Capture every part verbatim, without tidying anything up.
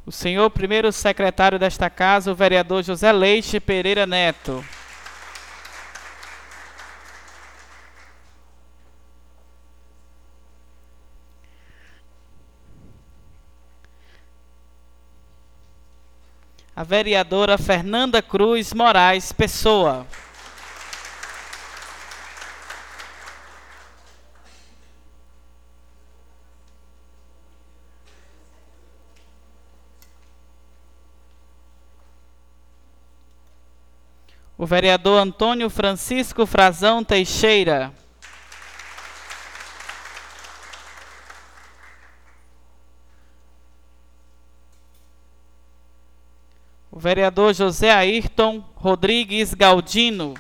O senhor primeiro secretário desta casa, o vereador José Leite Pereira Neto. A vereadora Fernanda Cruz Moraes Pessoa. O vereador Antônio Francisco Frazão Teixeira. O vereador José Ayrton Rodrigues Galdino.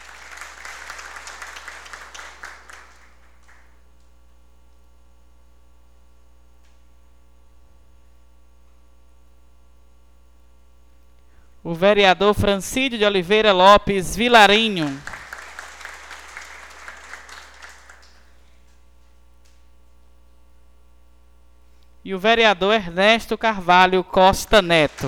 O vereador Francídio de Oliveira Lopes Vilarinho. E o vereador Ernesto Carvalho Costa Neto.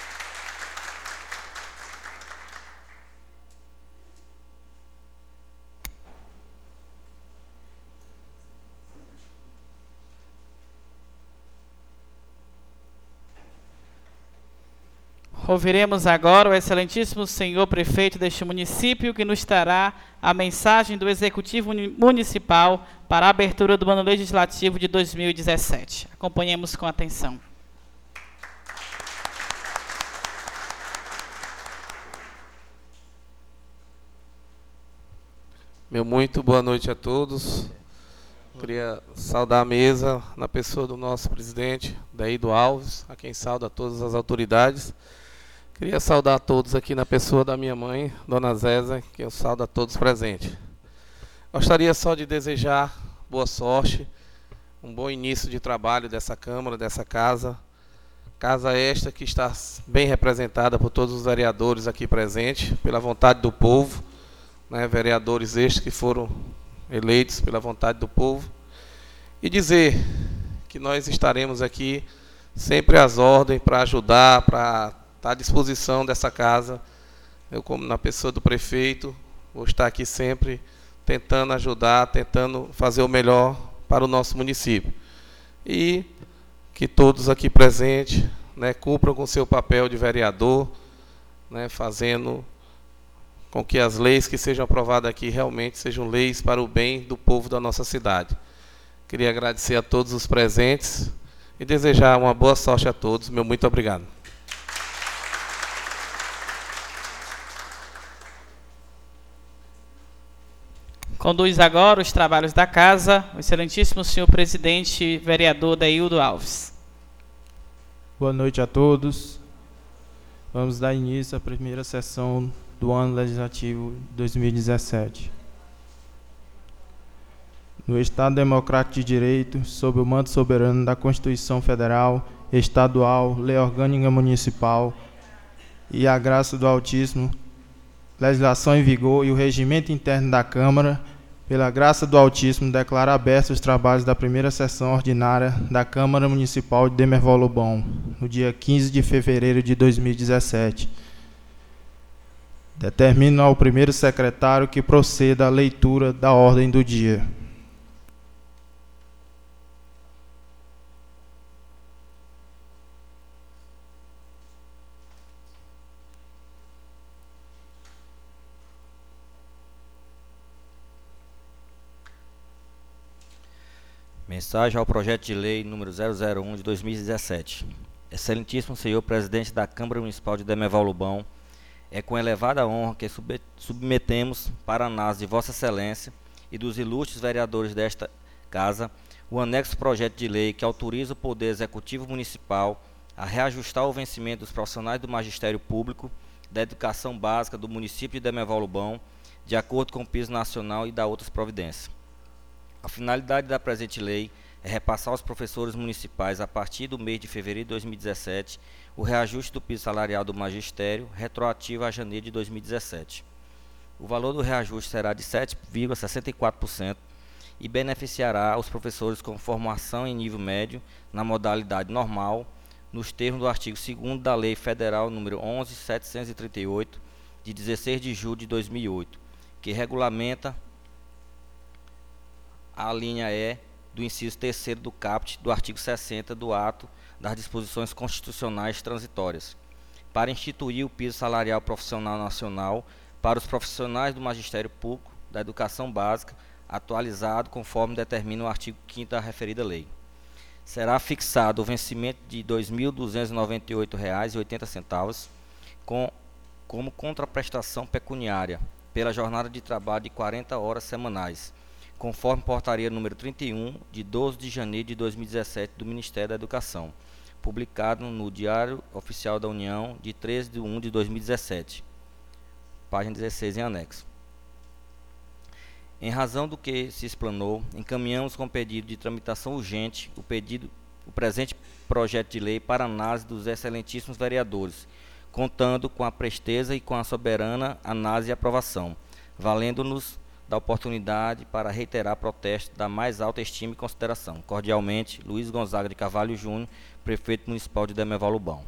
Ouviremos agora o excelentíssimo senhor prefeito deste município, que nos trará a mensagem do Executivo Municipal para a abertura do ano legislativo de dois mil e dezessete. Acompanhemos com atenção. Meu muito boa noite a todos. Queria saudar a mesa na pessoa do nosso presidente, Daído Alves, a quem sauda todas as autoridades. Queria saudar a todos aqui na pessoa da minha mãe, Dona Zéza, que eu saudo a todos presentes. Gostaria só de desejar boa sorte, um bom início de trabalho dessa Câmara, dessa casa. Casa esta que está bem representada por todos os vereadores aqui presentes, pela vontade do povo, né, vereadores estes que foram eleitos pela vontade do povo. E dizer que nós estaremos aqui sempre às ordens para ajudar, para estar à disposição dessa casa. Eu, como na pessoa do prefeito, vou estar aqui sempre tentando ajudar, tentando fazer o melhor para o nosso município. E que todos aqui presentes, né, cumpram com o seu papel de vereador, né, fazendo com que as leis que sejam aprovadas aqui realmente sejam leis para o bem do povo da nossa cidade. Queria agradecer a todos os presentes e desejar uma boa sorte a todos. Meu muito obrigado. Conduz agora os trabalhos da casa o excelentíssimo senhor presidente, vereador Daíldo Alves. Boa noite a todos. Vamos dar início à primeira sessão do ano legislativo dois mil e dezessete. No Estado Democrático de Direito, sob o manto soberano da Constituição Federal, Estadual, Lei Orgânica Municipal e a graça do Altíssimo, legislação em vigor e o regimento interno da Câmara, pela graça do Altíssimo, declaro abertos os trabalhos da primeira sessão ordinária da Câmara Municipal de Demerval-Lobão, no dia quinze de fevereiro de dois mil e dezessete. Determino ao primeiro secretário que proceda à leitura da ordem do dia. Mensagem ao projeto de lei número zero zero um de dois mil e dezessete. Excelentíssimo senhor presidente da Câmara Municipal de Demerval-Lobão, é com elevada honra que submetemos para análise de Vossa Excelência e dos ilustres vereadores desta casa o anexo projeto de lei que autoriza o Poder Executivo Municipal a reajustar o vencimento dos profissionais do Magistério Público da Educação Básica do município de Demerval-Lobão, de acordo com o piso nacional e da outras providências. A finalidade da presente lei é repassar aos professores municipais, a partir do mês de fevereiro de dois mil e dezessete, o reajuste do piso salarial do magistério, retroativo a janeiro de dois mil e dezessete. O valor do reajuste será de sete vírgula sessenta e quatro por cento e beneficiará os professores com formação em nível médio, na modalidade normal, nos termos do artigo segundo da Lei Federal número onze mil setecentos e trinta e oito, de dezesseis de julho de dois mil e oito, que regulamenta a linha E do inciso terceiro do caput do artigo sessenta do ato das disposições constitucionais transitórias, para instituir o piso salarial profissional nacional para os profissionais do Magistério Público da Educação Básica, atualizado conforme determina o artigo quinto da referida lei. Será fixado o vencimento de dois mil duzentos e noventa e oito reais e oitenta centavos com, como contraprestação pecuniária pela jornada de trabalho de quarenta horas semanais, conforme portaria número trinta e um, de doze de janeiro de dois mil e dezessete do Ministério da Educação, publicado no Diário Oficial da União de treze de um de dois mil e dezessete, página dezesseis em anexo. Em razão do que se explanou, encaminhamos com pedido de tramitação urgente o, pedido, o presente projeto de lei para análise dos excelentíssimos vereadores, contando com a presteza e com a soberana análise e aprovação, valendo-nos da oportunidade para reiterar protesto da mais alta estima e consideração. Cordialmente, Luiz Gonzaga de Carvalho Júnior, Prefeito Municipal de Demerval Lobão.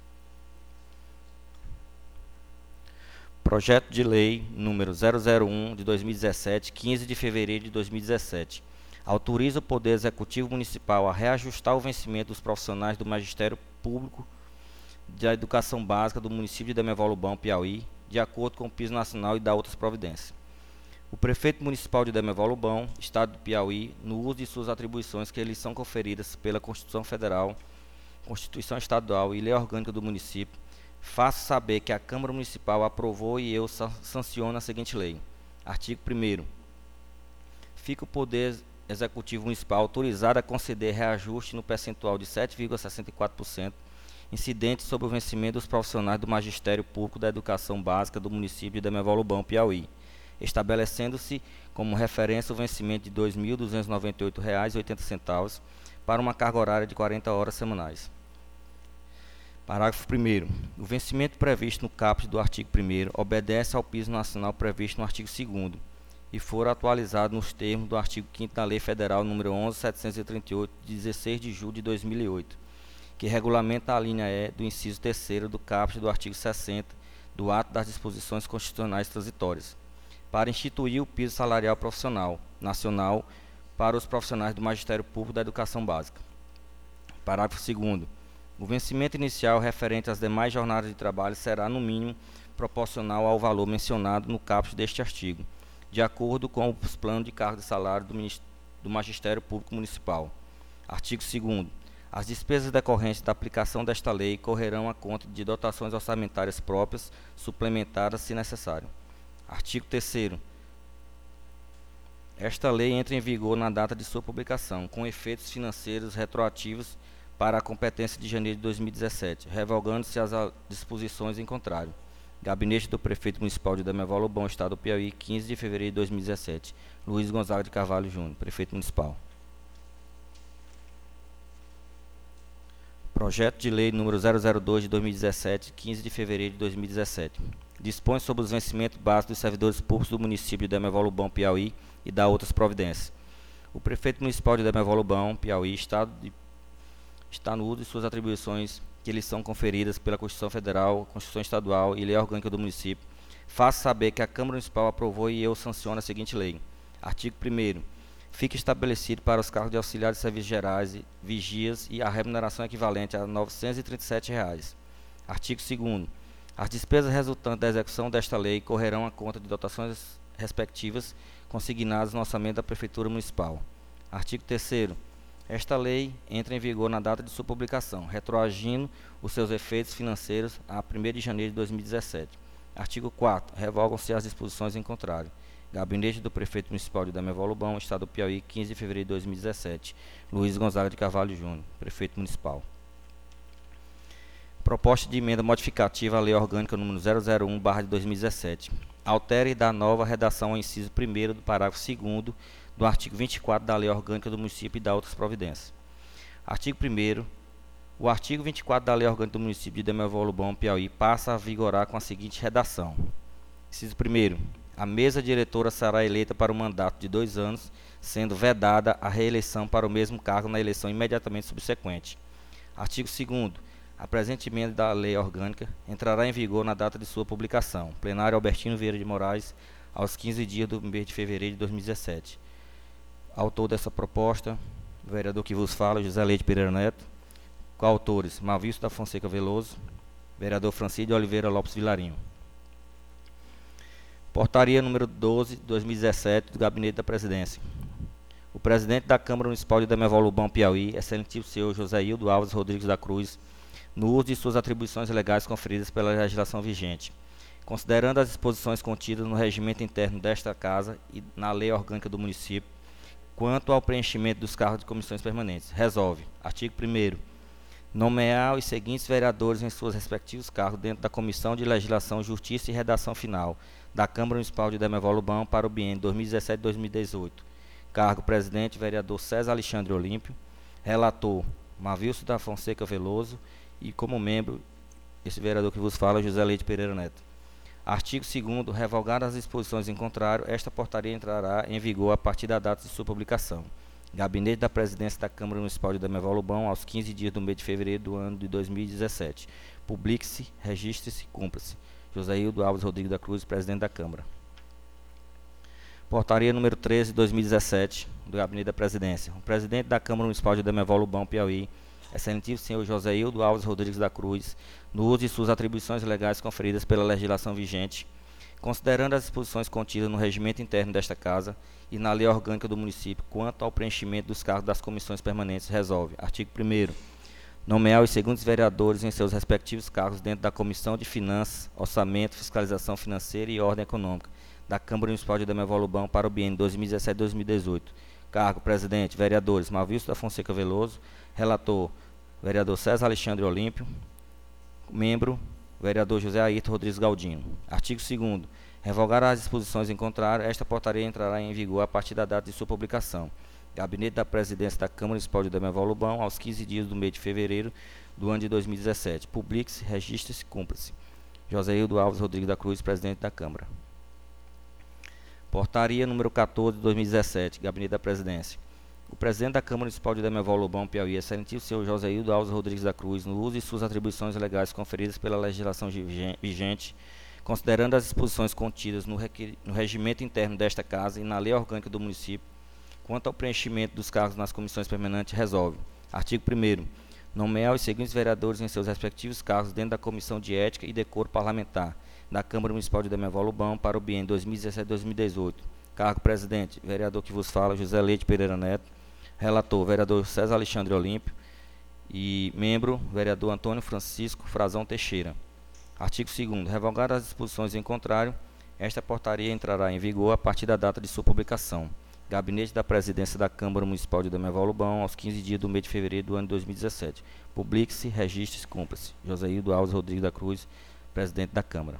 Projeto de Lei número zero zero um de dois mil e dezessete, quinze de fevereiro de dois mil e dezessete. Autoriza o Poder Executivo Municipal a reajustar o vencimento dos profissionais do Magistério Público da Educação Básica do município de Demerval Lobão, Piauí, de acordo com o piso nacional e da outras providências. O Prefeito Municipal de Demerval Lobão, Estado do Piauí, no uso de suas atribuições que lhes são conferidas pela Constituição Federal, Constituição Estadual e Lei Orgânica do Município, faço saber que a Câmara Municipal aprovou e eu sanciono a seguinte lei. Artigo primeiro. Fica o Poder Executivo Municipal autorizado a conceder reajuste no percentual de sete vírgula sessenta e quatro por cento incidente sobre o vencimento dos profissionais do Magistério Público da Educação Básica do município de Demerval Lobão, Piauí, estabelecendo-se como referência o vencimento de dois mil duzentos e noventa e oito reais e oitenta centavos para uma carga horária de quarenta horas semanais. Parágrafo primeiro. O vencimento previsto no caput do artigo primeiro obedece ao piso nacional previsto no artigo segundo e for atualizado nos termos do artigo quinto da Lei Federal número onze mil setecentos e trinta e oito, de dezesseis de julho de dois mil e oito, que regulamenta a linha E do inciso terceiro do caput do artigo sessenta do ato das disposições constitucionais transitórias, para instituir o piso salarial profissional nacional para os profissionais do Magistério Público da Educação Básica. Parágrafo segundo. O vencimento inicial referente às demais jornadas de trabalho será, no mínimo, proporcional ao valor mencionado no caput deste artigo, de acordo com os planos de cargo de salário do, do Magistério Público Municipal. Artigo segundo. As despesas decorrentes da aplicação desta lei correrão à conta de dotações orçamentárias próprias, suplementadas se necessário. Artigo terceiro. Esta lei entra em vigor na data de sua publicação, com efeitos financeiros retroativos para a competência de janeiro de dois mil e dezessete, revogando-se as disposições em contrário. Gabinete do Prefeito Municipal de Demerval Lobão, Estado do Piauí, quinze de fevereiro de dois mil e dezessete. Luiz Gonzaga de Carvalho Júnior, Prefeito Municipal. Projeto de Lei número zero zero dois de dois mil e dezessete, quinze de fevereiro de dois mil e dezessete. Dispõe sobre os vencimentos básicos dos servidores públicos do município de Demerval Lobão, Piauí, e dá outras providências. O Prefeito Municipal de Demerval Lobão, Piauí, Estado de está no uso de suas atribuições que lhes são conferidas pela Constituição Federal, Constituição Estadual e Lei Orgânica do Município. Faço saber que a Câmara Municipal aprovou e eu sanciono a seguinte lei. Artigo primeiro. Fica estabelecido para os cargos de auxiliar de serviços gerais, e vigias e a remuneração equivalente a novecentos e trinta e sete reais. Artigo segundo. As despesas resultantes da execução desta lei correrão à conta de dotações respectivas consignadas no orçamento da Prefeitura Municipal. Artigo terceiro. Esta lei entra em vigor na data de sua publicação, retroagindo os seus efeitos financeiros a primeiro de janeiro de dois mil e dezessete. Artigo quarto. Revogam-se as disposições em contrário. Gabinete do Prefeito Municipal de Demerval Lobão, Estado do Piauí, quinze de fevereiro de dois mil e dezessete. Luiz Gonzaga de Carvalho Júnior, Prefeito Municipal. Proposta de emenda modificativa à Lei Orgânica número zero zero um barra de dois mil e dezessete. Altera e dá nova redação ao inciso primeiro do parágrafo segundo do artigo vinte e quatro da Lei Orgânica do Município e da outras providências. Artigo primeiro. O artigo vinte e quatro da Lei Orgânica do Município de Demerval Lobão, Piauí, passa a vigorar com a seguinte redação. Inciso primeiro. A mesa diretora será eleita para um mandato de dois anos, sendo vedada a reeleição para o mesmo cargo na eleição imediatamente subsequente. Artigo segundo. A presente emenda da lei orgânica entrará em vigor na data de sua publicação. Plenário Albertino Vieira de Moraes, aos quinze dias do mês de fevereiro de dois mil e dezessete. Autor dessa proposta, o vereador que vos fala, José Leite Pereira Neto. Coautores, Malvício da Fonseca Veloso, vereador Francisco de Oliveira Lopes Vilarinho. Portaria número doze, de dois mil e dezessete, do Gabinete da Presidência. O presidente da Câmara Municipal de Demeval-Lubão, Piauí, excelentíssimo senhor José Hildo Alves Rodrigues da Cruz, no uso de suas atribuições legais conferidas pela legislação vigente, considerando as disposições contidas no regimento interno desta Casa e na lei orgânica do município, quanto ao preenchimento dos cargos de comissões permanentes, resolve, artigo primeiro, nomear os seguintes vereadores em seus respectivos cargos dentro da Comissão de Legislação, Justiça e Redação Final da Câmara Municipal de Demeval-Lubão para o biênio dois mil e dezessete a dois mil e dezoito. Cargo presidente, vereador César Alexandre Olímpio. Relator, Malvício da Fonseca Veloso. E como membro, esse vereador que vos fala, José Leite Pereira Neto. Artigo segundo, revogadas as disposições em contrário, esta portaria entrará em vigor a partir da data de sua publicação. Gabinete da Presidência da Câmara Municipal de Demeval-Lubão, aos quinze dias do mês de fevereiro do ano de dois mil e dezessete. Publique-se, registre-se, cumpra-se. José Hildo Alves Rodrigues da Cruz, presidente da Câmara. Portaria número treze, de dois mil e dezessete, do Gabinete da Presidência. O presidente da Câmara Municipal de Demeval-Lubão, Piauí, excelentíssimo senhor José Hildo Alves Rodrigues da Cruz, no uso de suas atribuições legais conferidas pela legislação vigente, considerando as disposições contidas no regimento interno desta Casa e na lei orgânica do município quanto ao preenchimento dos cargos das comissões permanentes, resolve, artigo primeiro, nomear os seguintes vereadores em seus respectivos cargos dentro da Comissão de Finanças, Orçamento, Fiscalização Financeira e Ordem Econômica da Câmara Municipal de Demeval-Lubão para o biênio dois mil e dezessete a dois mil e dezoito. Cargo, presidente, vereadores Malvício da Fonseca Veloso. Relator, vereador César Alexandre Olímpio. Membro, vereador José Ayrton Rodrigues Galdino. Artigo segundo. Revogar as disposições em contrário, esta portaria entrará em vigor a partir da data de sua publicação. Gabinete da Presidência da Câmara Municipal de Demeval-Lubão, aos quinze dias do mês de fevereiro do ano de dois mil e dezessete. Publique-se, registre-se, cumpra-se. José Hildo Alves Rodrigues da Cruz, presidente da Câmara. Portaria número quatorze, de dois mil e dezessete, Gabinete da Presidência. O presidente da Câmara Municipal de Demeval-Lubão, Piauí, excelentíssimo senhor José Hildo Alves Rodrigues da Cruz, no uso de suas atribuições legais conferidas pela legislação vigente, considerando as disposições contidas no, no regimento interno desta Casa e na lei orgânica do município, quanto ao preenchimento dos cargos nas comissões permanentes, resolve. Artigo primeiro. Nomear os seguintes vereadores em seus respectivos cargos dentro da Comissão de Ética e Decoro Parlamentar da Câmara Municipal de Demeval-Lubão para o biênio dois mil e dezessete a dois mil e dezoito. Cargo presidente, vereador que vos fala, José Leite Pereira Neto. Relator, vereador César Alexandre Olímpio. E membro, vereador Antônio Francisco Frazão Teixeira. Artigo segundo. Revogar as disposições em contrário, esta portaria entrará em vigor a partir da data de sua publicação. Gabinete da Presidência da Câmara Municipal de Demeval-Lubão, aos quinze dias do mês de fevereiro do ano de dois mil e dezessete. Publique-se, registre-se, cumpra-se. José Hildo Alves Rodrigues da Cruz, presidente da Câmara.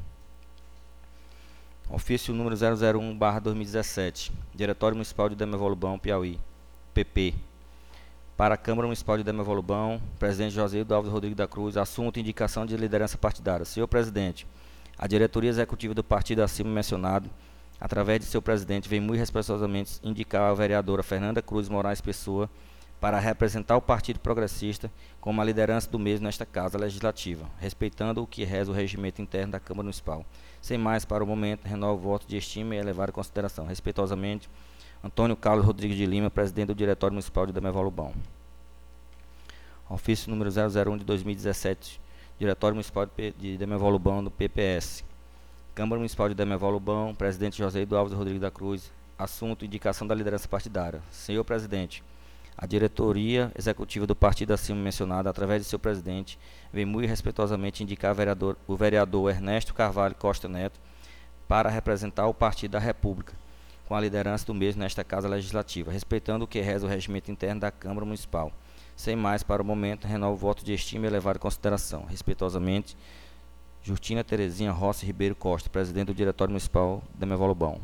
Ofício número zero zero um barra dois mil e dezessete. Diretório Municipal de Demeval-Lubão, Piauí. P P. Para a Câmara Municipal de Demeval-Lubão, presidente José Hildo Alves Rodrigues da Cruz, assunto indicação de liderança partidária. Senhor presidente, a diretoria executiva do partido acima mencionado, através de seu presidente, vem muito respeitosamente indicar a vereadora Fernanda Cruz Moraes Pessoa para representar o Partido Progressista como a liderança do mesmo nesta Casa Legislativa, respeitando o que reza o regimento interno da Câmara Municipal. Sem mais, para o momento, renovo o voto de estima e elevar em consideração. Respeitosamente, Antônio Carlos Rodrigues de Lima, presidente do Diretório Municipal de Demeval-Lubão. Ofício número zero zero um de dois mil e dezessete, Diretório Municipal de Demeval-Lubão, do P P S. Câmara Municipal de Demeval-Lubão, presidente José Hildo Alves Rodrigues da Cruz. Assunto, indicação da liderança partidária. Senhor presidente, a diretoria executiva do partido acima mencionado, através de seu presidente, vem muito respeitosamente indicar vereador, o vereador Ernesto Carvalho Costa Neto para representar o Partido da República, com a liderança do mesmo nesta Casa Legislativa, respeitando o que reza o regimento interno da Câmara Municipal. Sem mais, para o momento, renovo o voto de estima e levar em consideração. Respeitosamente, Justina Terezinha Rossi Ribeiro Costa, presidente do Diretório Municipal de Demeval-Lubão.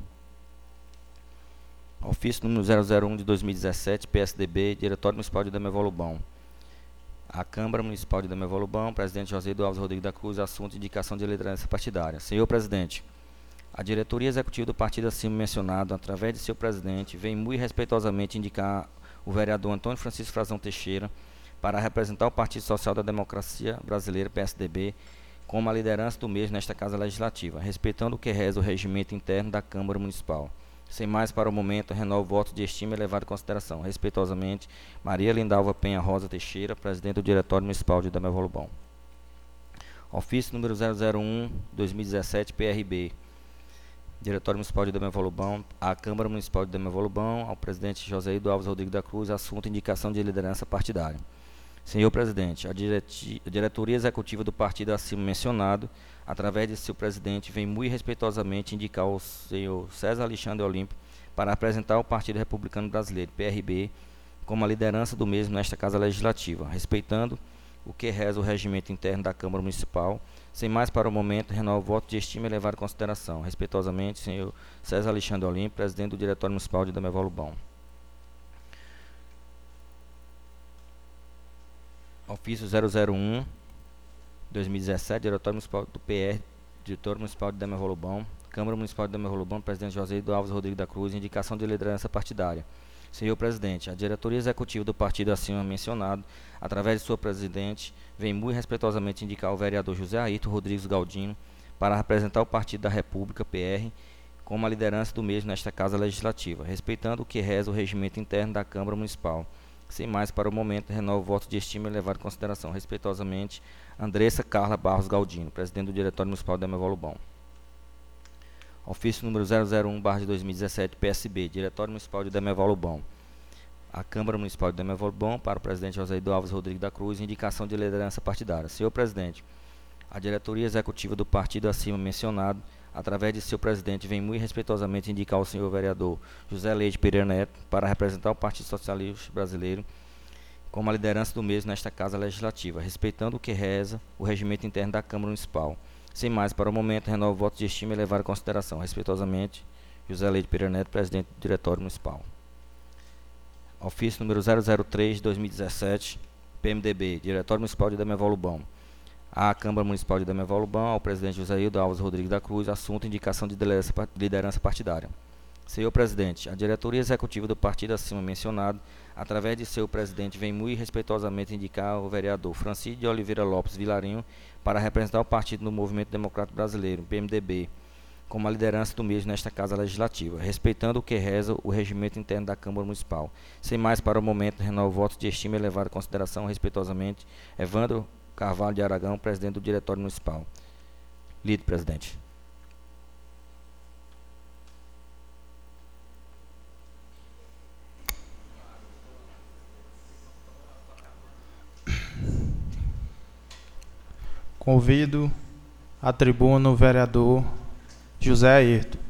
Ofício número zero zero um de dois mil e dezessete, P S D B, Diretório Municipal de Demeval-Lubão. A Câmara Municipal de Demeval-Lubão, presidente José Hildo Alves Rodrigues da Cruz, assunto de indicação de liderança partidária. Senhor presidente, a diretoria executiva do partido acima mencionado, através de seu presidente, vem muito respeitosamente indicar o vereador Antônio Francisco Frazão Teixeira para representar o Partido Social da Democracia Brasileira, P S D B, como a liderança do mesmo nesta Casa Legislativa, respeitando o que reza o regimento interno da Câmara Municipal. Sem mais para o momento, renovo o voto de estima e levado em consideração. Respeitosamente, Maria Lindalva Penha Rosa Teixeira, presidente do Diretório Municipal de Dameval Lobão. Ofício número zero zero um, dois mil e dezessete, P R B. Diretório Municipal de Dameval Lobão, à Câmara Municipal de Dameval Lobão, ao presidente José Ido Alves Rodrigues da Cruz, assunto indicação de liderança partidária. Senhor presidente, a, direti a diretoria executiva do partido acima mencionado, através de seu presidente, vem muito respeitosamente indicar o senhor César Alexandre Olímpio para apresentar o Partido Republicano Brasileiro, P R B, como a liderança do mesmo nesta Casa Legislativa, respeitando o que reza o regimento interno da Câmara Municipal. Sem mais para o momento, renovo o voto de estima e levar em consideração. Respeitosamente, senhor César Alexandre Olímpio, presidente do Diretório Municipal de Dameval Lobão. Ofício zero zero um, dois mil e dezessete, Diretório Municipal do P R, Diretório Municipal de Dameval Lobão, Câmara Municipal de Dameval Lobão, presidente José Ido Alves Rodrigues da Cruz, indicação de liderança partidária. Senhor presidente, a diretoria executiva do partido acima mencionado, através de sua presidente, vem muito respeitosamente indicar o vereador José Ayrton Rodrigues Galdino para representar o Partido da República, P R, como a liderança do mesmo nesta Casa Legislativa, respeitando o que reza o regimento interno da Câmara Municipal. Sem mais para o momento, renovo o voto de estima e levar em consideração. Respeitosamente, Andressa Carla Barros Galdino, presidente do Diretório Municipal de Dameval Lobão. Ofício número zero zero um barra dois mil e dezessete, P S B, Diretório Municipal de Dameval Lobão. A Câmara Municipal de Dameval Lobão, para o presidente José Ido Alves Rodrigues da Cruz, indicação de liderança partidária. Senhor presidente, a diretoria executiva do partido acima mencionado, através de seu presidente, vem muito respeitosamente indicar o senhor vereador José Leite Pereira Neto para representar o Partido Socialista Brasileiro como a liderança do mesmo nesta Casa Legislativa, respeitando o que reza o regimento interno da Câmara Municipal. Sem mais para o momento, renovo o voto de estima e levar em consideração. Respeitosamente, José Leite Pereira Neto, presidente do Diretório Municipal. Ofício número zero zero três, dois mil e dezessete, P M D B, Diretório Municipal de Dameval Lobão. À Câmara Municipal de Dameval Lobão, ao presidente José Ido Alves Rodrigues da Cruz, assunto indicação de liderança partidária. Senhor presidente, a diretoria executiva do partido acima mencionado, através de seu presidente, vem muito respeitosamente indicar o vereador Francisco de Oliveira Lopes Vilarinho para representar o partido no Movimento Democrático Brasileiro, P M D B, como a liderança do mesmo nesta Casa Legislativa, respeitando o que reza o regimento interno da Câmara Municipal. Sem mais para o momento, renovo o voto de estima e levar em consideração, respeitosamente, Evandro Carvalho de Aragão, presidente do Diretório Municipal. Lido, presidente. Convido à tribuna o vereador José Ayrton.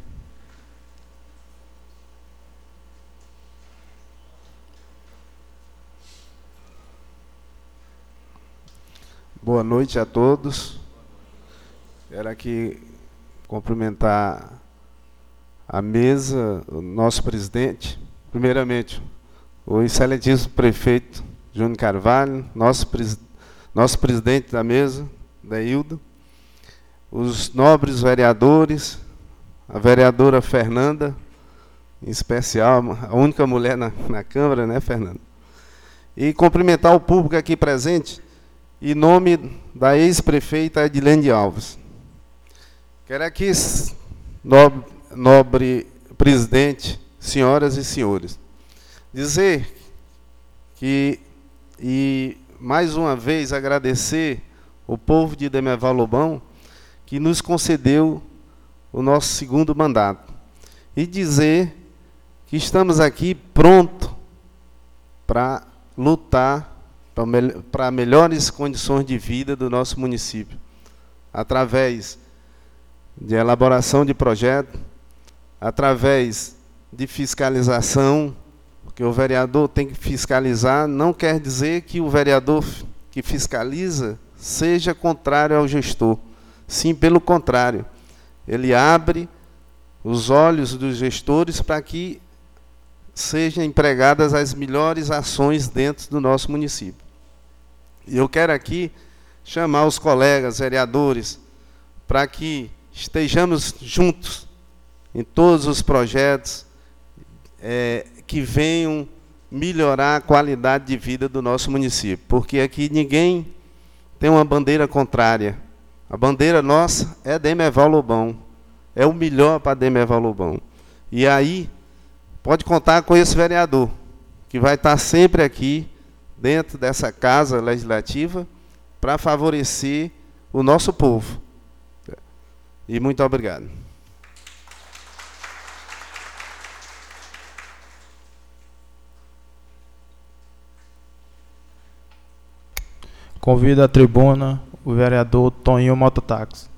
Boa noite a todos. Quero aqui cumprimentar a mesa, o nosso presidente. Primeiramente, o excelentíssimo prefeito Júnior Carvalho, nosso, pres, nosso presidente da mesa, Deildo, os nobres vereadores, a vereadora Fernanda, em especial, a única mulher na, na Câmara, né, Fernanda? E cumprimentar o público aqui presente, em nome da ex-prefeita Edilene Alves. Quero aqui, nobre, nobre presidente, senhoras e senhores, dizer que, e mais uma vez agradecer o povo de Dameval Lobão, que nos concedeu o nosso segundo mandato. E dizer que estamos aqui prontos para lutar para melhores condições de vida do nosso município, através de elaboração de projeto, através de fiscalização, porque o vereador tem que fiscalizar, não quer dizer que o vereador que fiscaliza seja contrário ao gestor. Sim, pelo contrário, ele abre os olhos dos gestores para que sejam empregadas as melhores ações dentro do nosso município. E eu quero aqui chamar os colegas vereadores para que estejamos juntos em todos os projetos é, que venham melhorar a qualidade de vida do nosso município, porque aqui ninguém tem uma bandeira contrária. A bandeira nossa é Demerval Lobão, é o melhor para Demerval Lobão. E aí, pode contar com esse vereador, que vai estar sempre aqui, dentro dessa casa legislativa, para favorecer o nosso povo. E muito obrigado. Convido à tribuna o vereador Toninho Mototáxi.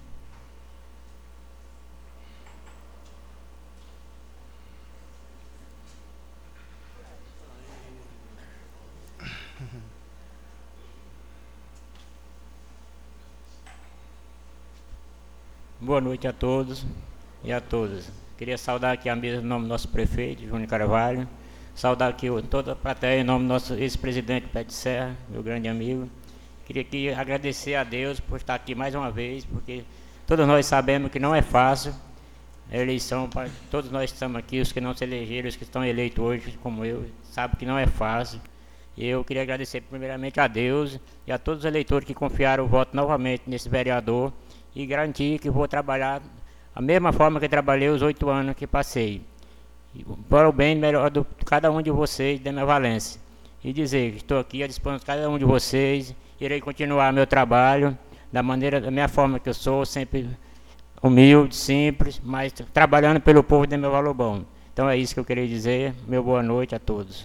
Boa noite a todos e a todas. Queria saudar aqui a mesa em nome do nosso prefeito, Júnior Carvalho. Saudar aqui toda a plateia em nome do nosso ex-presidente Pé de Serra, meu grande amigo. Queria aqui agradecer a Deus por estar aqui mais uma vez, porque todos nós sabemos que não é fácil a eleição, para todos nós que estamos aqui, os que não se elegeram, os que estão eleitos hoje, como eu, sabem que não é fácil. E eu queria agradecer primeiramente a Deus e a todos os eleitores que confiaram o voto novamente nesse vereador e garantir que vou trabalhar da mesma forma que trabalhei os oito anos que passei, para o bem melhor de cada um de vocês da minha Valência. E dizer que estou aqui à disposição de cada um de vocês, irei continuar meu trabalho da maneira, da minha forma que eu sou, sempre humilde, simples, mas trabalhando pelo povo de Demerval Lobão. Então é isso que eu queria dizer. Meu boa noite a todos.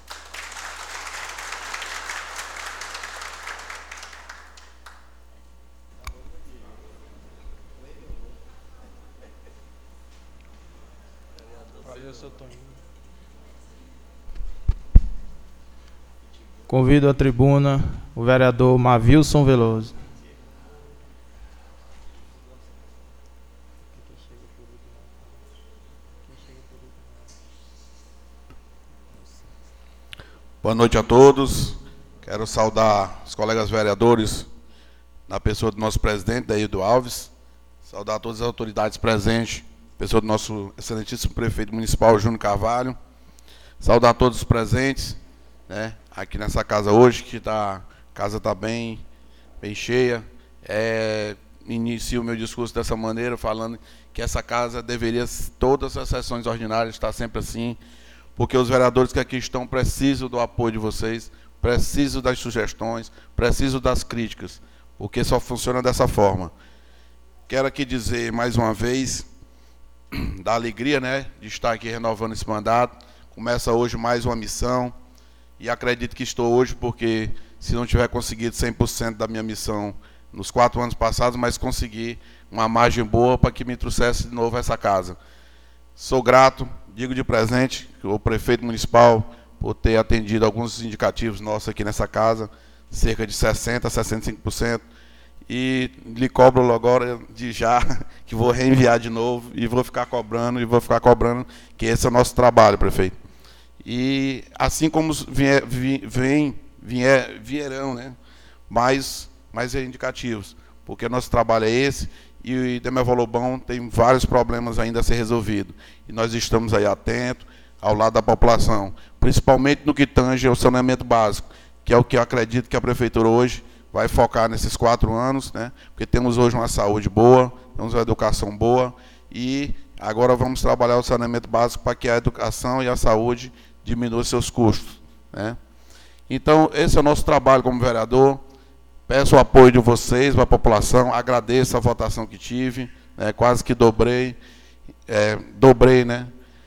Convido à tribuna o vereador Mavilson Veloso. Boa noite a todos. Quero saudar os colegas vereadores, na pessoa do nosso presidente, Deildo Alves. Saudar todas as autoridades presentes, pessoa do nosso excelentíssimo prefeito municipal, Júnior Carvalho. Saudar todos os presentes, né, aqui nessa casa hoje, que tá, a casa está bem, bem cheia. É, inicio o meu discurso dessa maneira, falando que essa casa deveria, todas as sessões ordinárias, estar sempre assim, porque os vereadores que aqui estão precisam do apoio de vocês, precisam das sugestões, precisam das críticas, porque só funciona dessa forma. Quero aqui dizer mais uma vez da alegria, né, de estar aqui renovando esse mandato. Começa hoje mais uma missão, e acredito que estou hoje porque, se não tiver conseguido cem por cento da minha missão nos quatro anos passados, mas consegui uma margem boa para que me trouxesse de novo essa casa. Sou grato, digo de presente, o prefeito municipal, por ter atendido alguns indicativos nossos aqui nessa casa, cerca de sessenta por cento, sessenta e cinco por cento, e lhe cobro agora de já, que vou reenviar de novo, e vou ficar cobrando, e vou ficar cobrando, que esse é o nosso trabalho, prefeito. E assim como vier, vem, vier, vierão, né, mais, mais indicativos, porque nosso trabalho é esse, e o Demerval Lobão tem vários problemas ainda a ser resolvidos. E nós estamos aí atentos, ao lado da população, principalmente no que tange ao saneamento básico, que é o que eu acredito que a prefeitura hoje vai focar nesses quatro anos, né, porque temos hoje uma saúde boa, temos uma educação boa, e agora vamos trabalhar o saneamento básico para que a educação e a saúde diminuam seus custos, né? Então, esse é o nosso trabalho como vereador. Peço o apoio de vocês, da população, agradeço a votação que tive, né, quase que dobrei, é, dobrei, né?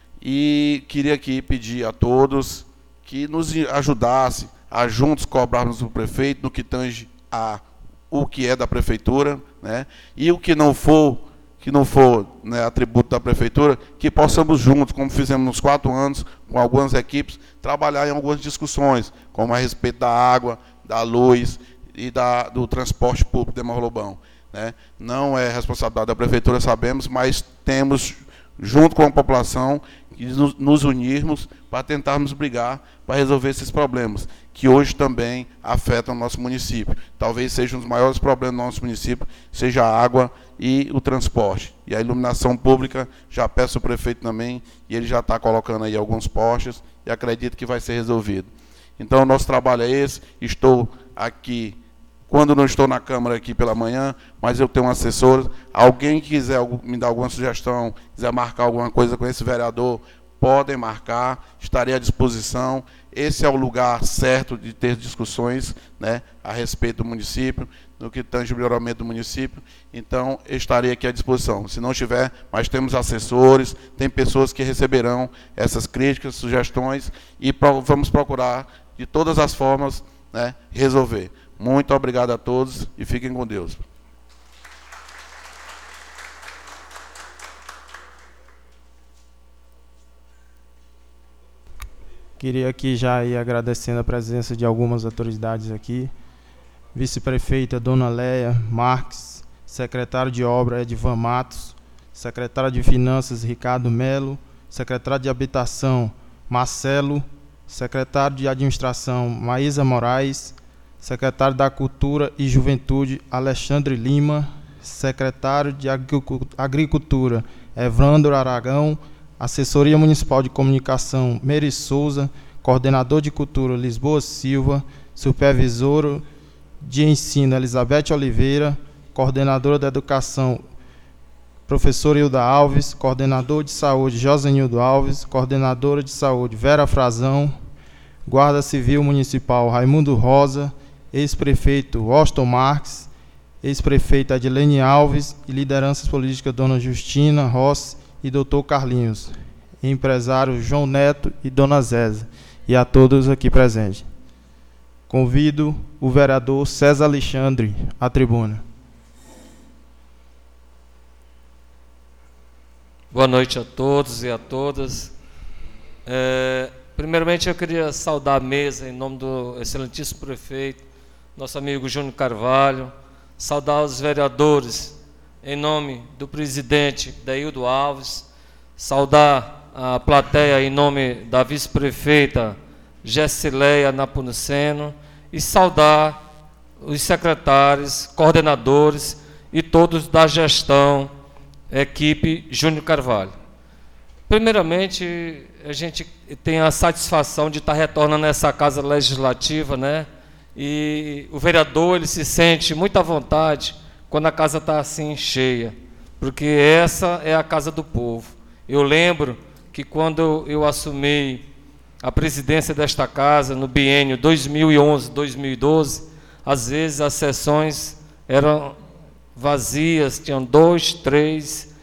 E queria aqui pedir a todos que nos ajudassem a juntos cobrarmos o prefeito no que tange a o que é da prefeitura, né? E o que não for, que não for, né, atributo da prefeitura, que possamos juntos, como fizemos nos quatro anos, com algumas equipes, trabalhar em algumas discussões, como a respeito da água, da luz e da, do transporte público de Demerval Lobão, né? Não é responsabilidade da prefeitura, sabemos, mas temos, junto com a população, que nos, nos unirmos para tentarmos brigar para resolver esses problemas, que hoje também afetam o nosso município. Talvez seja um dos maiores problemas do nosso município, seja a água e o transporte. E a iluminação pública, já peço ao prefeito também, e ele já está colocando aí alguns postes, e acredito que vai ser resolvido. Então, o nosso trabalho é esse. Estou aqui, quando não estou na Câmara aqui pela manhã, mas eu tenho um assessor. Alguém que quiser me dar alguma sugestão, quiser marcar alguma coisa com esse vereador, podem marcar, estarei à disposição. Esse é o lugar certo de ter discussões, né, a respeito do município, no que tange o melhoramento do município. Então, estarei aqui à disposição. Se não estiver, mas temos assessores, tem pessoas que receberão essas críticas, sugestões, e pro, vamos procurar, de todas as formas, né, resolver. Muito obrigado a todos e fiquem com Deus. Queria aqui já ir agradecendo a presença de algumas autoridades aqui. Vice-prefeita Dona Leia Marques, secretário de Obra Edvan Matos, secretário de Finanças Ricardo Melo, secretário de Habitação Marcelo, secretário de Administração Maísa Moraes, secretário da Cultura e Juventude Alexandre Lima, secretário de Agricultura Evandro Aragão, Assessoria Municipal de Comunicação Meri Souza, coordenador de Cultura Lisboa Silva, supervisor de Ensino Elizabeth Oliveira, coordenadora da Educação professora Hilda Alves, coordenador de Saúde Josenildo Alves, coordenadora de Saúde Vera Frazão, Guarda Civil Municipal Raimundo Rosa, ex-prefeito Washington Marques, ex-prefeita Adilene Alves e lideranças políticas Dona Justina Rossi e doutor Carlinhos, empresário João Neto e Dona Zézia, e a todos aqui presentes. Convido o vereador César Alexandre à tribuna. Boa noite a todos e a todas. É, primeiramente, eu queria saudar a mesa em nome do excelentíssimo prefeito, nosso amigo Júnior Carvalho, saudar os vereadores em nome do presidente Deildo Alves, saudar a plateia em nome da vice-prefeita Gessileia Napunuceno e saudar os secretários, coordenadores e todos da gestão, equipe Júnior Carvalho. Primeiramente, a gente tem a satisfação de estar retornando a essa casa legislativa, né? E o vereador ele se sente muito à vontade quando a casa está assim cheia, porque essa é a casa do povo. Eu lembro que quando eu assumi a presidência desta casa, no biênio dois mil e onze a dois mil e doze, às vezes as sessões eram vazias, tinham dois, três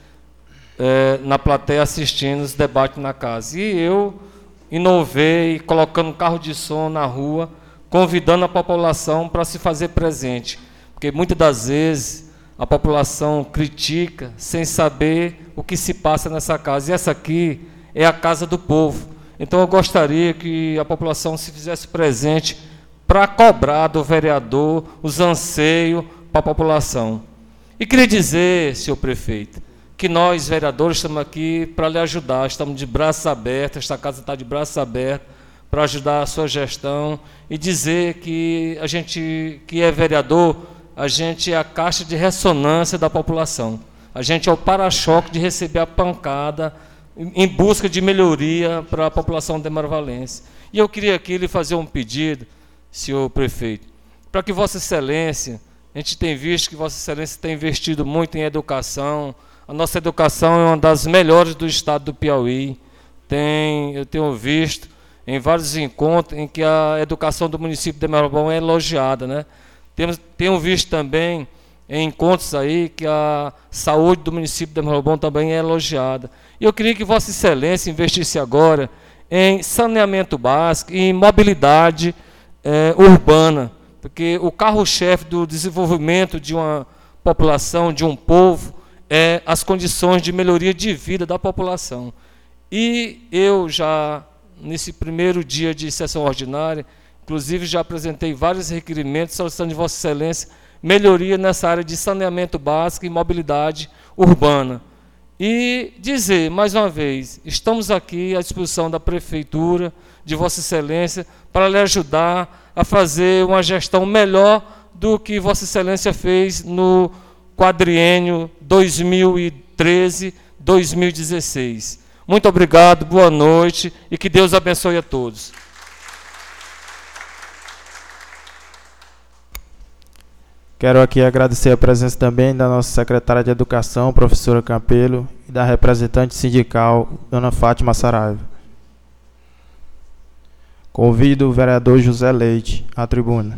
é, na plateia assistindo os debates na casa. E eu inovei, colocando um carro de som na rua, convidando a população para se fazer presente. Porque muitas das vezes a população critica sem saber o que se passa nessa casa. E essa aqui é a casa do povo. Então eu gostaria que a população se fizesse presente para cobrar do vereador os anseios para a população. E queria dizer, senhor prefeito, que nós, vereadores, estamos aqui para lhe ajudar, estamos de braços abertos, esta casa está de braços abertos para ajudar a sua gestão e dizer que a gente que é vereador, a gente é a caixa de ressonância da população. A gente é o para-choque de receber a pancada em busca de melhoria para a população demarvalense. E eu queria aqui lhe fazer um pedido, senhor prefeito, para que Vossa Excelência, a gente tem visto que Vossa Excelência tem investido muito em educação. A nossa educação é uma das melhores do estado do Piauí. Tem, eu tenho visto em vários encontros em que a educação do município de Demarvalbão é elogiada, né? Temos, tenho visto também em encontros aí que a saúde do município de Demarvalbão também é elogiada. E eu queria que Vossa Excelência investisse agora em saneamento básico e em mobilidade eh, urbana, porque o carro-chefe do desenvolvimento de uma população, de um povo, é as condições de melhoria de vida da população. E eu já, nesse primeiro dia de sessão ordinária, inclusive já apresentei vários requerimentos solicitando de Vossa Excelência melhoria nessa área de saneamento básico e mobilidade urbana. E dizer, mais uma vez, estamos aqui à disposição da Prefeitura, de Vossa Excelência, para lhe ajudar a fazer uma gestão melhor do que Vossa Excelência fez no quadriênio dois mil e treze a dois mil e dezesseis. Muito obrigado, boa noite e que Deus abençoe a todos. Quero aqui agradecer a presença também da nossa secretária de Educação, professora Campelo, e da representante sindical, dona Fátima Saraiva. Convido o vereador José Leite à tribuna.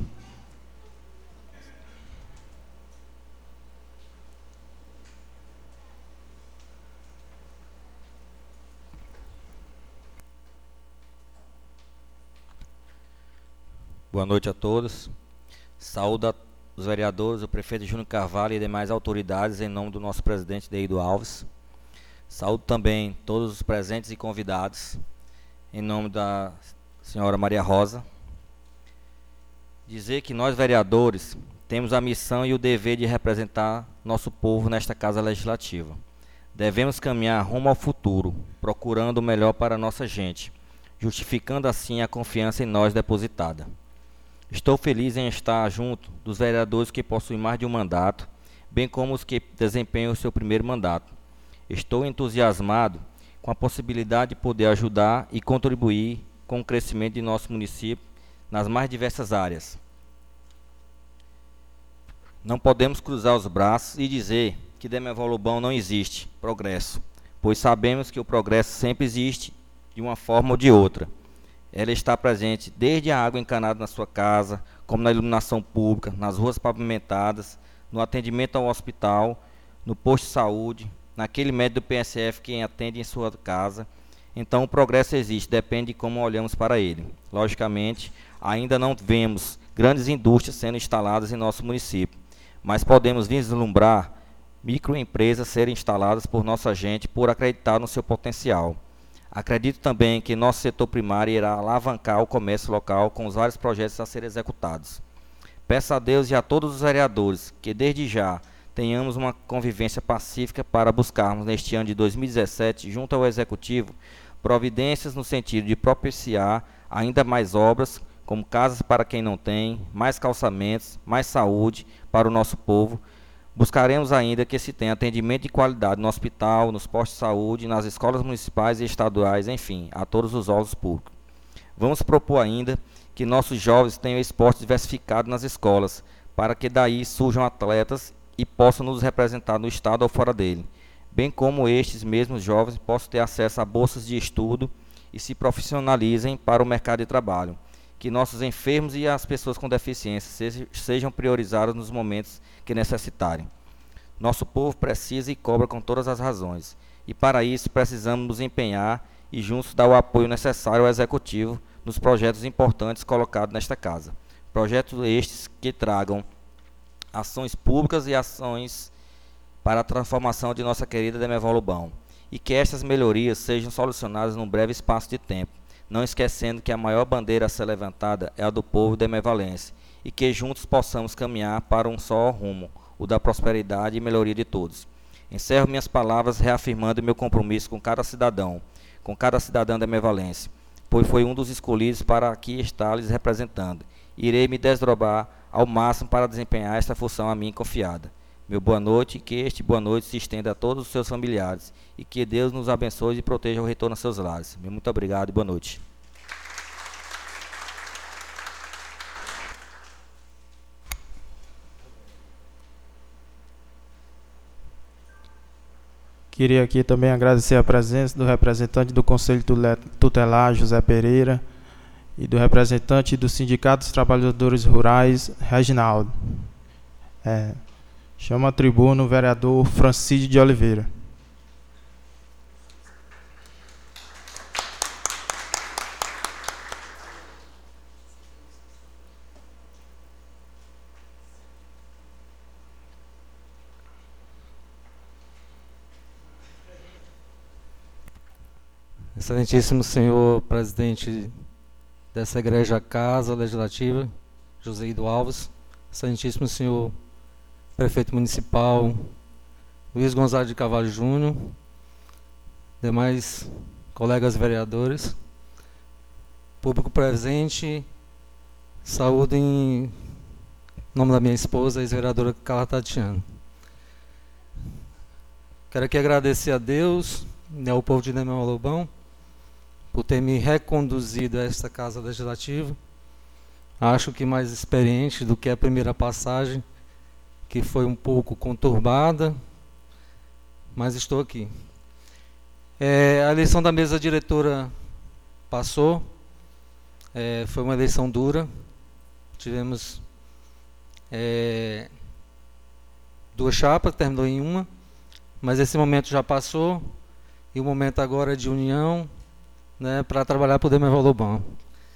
Boa noite a todos. Saúdo os vereadores, o prefeito Júnior Carvalho e demais autoridades em nome do nosso presidente Deído Alves. Saúdo também todos os presentes e convidados em nome da senhora Maria Rosa. Dizer que nós vereadores temos a missão e o dever de representar nosso povo nesta casa legislativa. Devemos caminhar rumo ao futuro, procurando o melhor para a nossa gente, justificando assim a confiança em nós depositada. Estou feliz em estar junto dos vereadores que possuem mais de um mandato, bem como os que desempenham o seu primeiro mandato. Estou entusiasmado com a possibilidade de poder ajudar e contribuir com o crescimento de nosso município nas mais diversas áreas. Não podemos cruzar os braços e dizer que Demerval Lobão não existe progresso, pois sabemos que o progresso sempre existe de uma forma ou de outra. Ela está presente desde a água encanada na sua casa, como na iluminação pública, nas ruas pavimentadas, no atendimento ao hospital, no posto de saúde, naquele médico do P S F que atende em sua casa. Então o progresso existe, depende de como olhamos para ele. Logicamente, ainda não vemos grandes indústrias sendo instaladas em nosso município, mas podemos vislumbrar microempresas serem instaladas por nossa gente por acreditar no seu potencial. Acredito também que nosso setor primário irá alavancar o comércio local com os vários projetos a serem executados. Peço a Deus e a todos os vereadores que desde já tenhamos uma convivência pacífica para buscarmos neste ano de dois mil e dezessete, junto ao Executivo, providências no sentido de propiciar ainda mais obras, como casas para quem não tem, mais calçamentos, mais saúde para o nosso povo. Buscaremos ainda que se tenha atendimento de qualidade no hospital, nos postos de saúde, nas escolas municipais e estaduais, enfim, a todos os órgãos públicos. Vamos propor ainda que nossos jovens tenham esporte diversificado nas escolas, para que daí surjam atletas e possam nos representar no estado ou fora dele, bem como estes mesmos jovens possam ter acesso a bolsas de estudo e se profissionalizem para o mercado de trabalho. Que nossos enfermos e as pessoas com deficiência sejam priorizados nos momentos que necessitarem. Nosso povo precisa e cobra com todas as razões, e para isso precisamos nos empenhar e juntos dar o apoio necessário ao Executivo nos projetos importantes colocados nesta casa. Projetos estes que tragam ações públicas e ações para a transformação de nossa querida Demerval Lobão, e que estas melhorias sejam solucionadas num breve espaço de tempo, não esquecendo que a maior bandeira a ser levantada é a do povo demervalense, e que juntos possamos caminhar para um só rumo, o da prosperidade e melhoria de todos. Encerro minhas palavras reafirmando meu compromisso com cada cidadão, com cada cidadã demervalense, pois foi um dos escolhidos para aqui estar lhes representando. Irei me desdobrar ao máximo para desempenhar esta função a mim confiada. Meu boa noite, e que este boa noite se estenda a todos os seus familiares, e que Deus nos abençoe e proteja o retorno a seus lares. Muito obrigado e boa noite. Queria aqui também agradecer a presença do representante do Conselho Tutelar, José Pereira, e do representante do Sindicato dos Trabalhadores Rurais, Reginaldo. É, chama a tribuna o vereador Francídio de Oliveira. Excelentíssimo senhor presidente dessa Igreja Casa Legislativa, Joséido Alves, excelentíssimo senhor prefeito municipal, Luiz Gonzaga de Carvalho Júnior, demais colegas vereadores, público presente, Saúdo em nome da minha esposa, a ex-vereadora Carla Tatiana. Quero aqui agradecer a Deus e ao povo de Demerval Lobão por ter me reconduzido a esta Casa Legislativa. Acho que mais experiente do que a primeira passagem, que foi um pouco conturbada, mas estou aqui. É, a eleição da mesa diretora passou, é, foi uma eleição dura, tivemos é, duas chapas, terminou em uma, mas esse momento já passou, e o momento agora é de união, né, para trabalhar para o Demerval Lobão.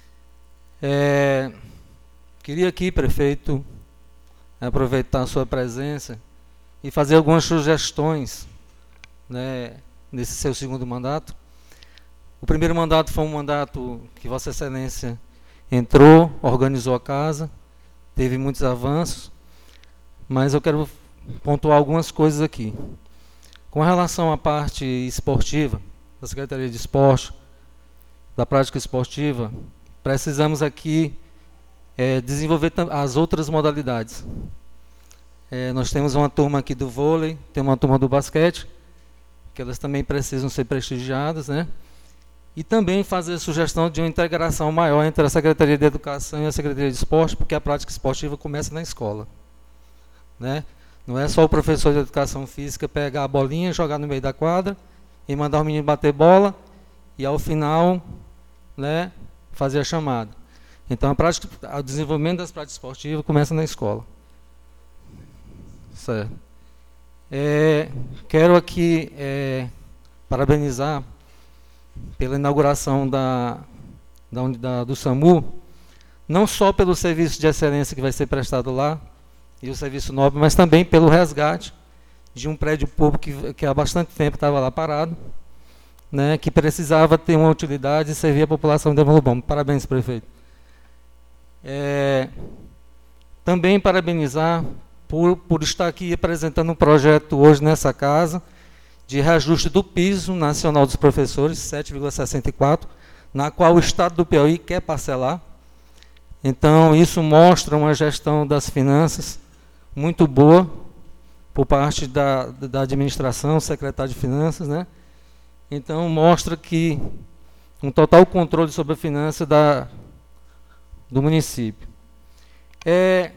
É, queria aqui, prefeito, aproveitar a sua presença e fazer algumas sugestões, né, nesse seu segundo mandato. O primeiro mandato foi um mandato que Vossa Excelência entrou, organizou a casa, teve muitos avanços, mas eu quero pontuar algumas coisas aqui. Com relação à parte esportiva, da Secretaria de Esporte, da prática esportiva, precisamos aqui é, desenvolver as outras modalidades. É, nós temos uma turma aqui do vôlei, tem uma turma do basquete, que elas também precisam ser prestigiadas, né? E também fazer a sugestão de uma integração maior entre a Secretaria de Educação e a Secretaria de Esporte, porque a prática esportiva começa na escola, né? Não é só o professor de Educação Física pegar a bolinha, jogar no meio da quadra e mandar o menino bater bola e, ao final, né, fazer a chamada. Então, a prática, o desenvolvimento das práticas esportivas começa na escola. Certo. É, quero aqui é, parabenizar pela inauguração da, da unidade do SAMU, não só pelo serviço de excelência que vai ser prestado lá, e o serviço nobre, mas também pelo resgate de um prédio público que, que há bastante tempo estava lá parado, né, que precisava ter uma utilidade e servir a população de Demerval Lobão. Parabéns, prefeito. É, também parabenizar por, por estar aqui apresentando um projeto hoje nessa casa de reajuste do piso nacional dos professores, sete vírgula sessenta e quatro, na qual o Estado do Piauí quer parcelar. Então, isso mostra uma gestão das finanças muito boa por parte da, da administração, secretário de Finanças, né? Então, mostra que um total controle sobre a finança da, do município. É,